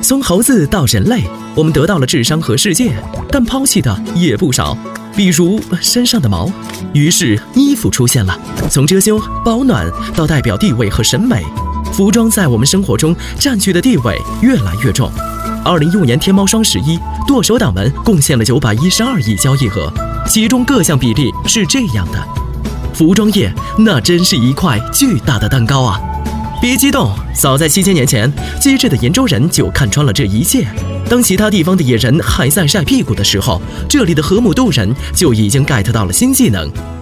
从猴子到人类，我们得到了智商和世界，但抛弃的也不少，比如身上的毛。于是衣服出现了，从遮羞、保暖到代表地位和审美，服装在我们生活中占据的地位越来越重。2015年天猫双11，剁手党们贡献了912亿交易额，其中各项比例是这样的：服装业那真是一块巨大的蛋糕啊！别激动，早在7000年前，机智的银州人就看穿了这一切。当其他地方的野人还在晒屁股的时候，这里的河姆渡人就已经 get 到了新技能。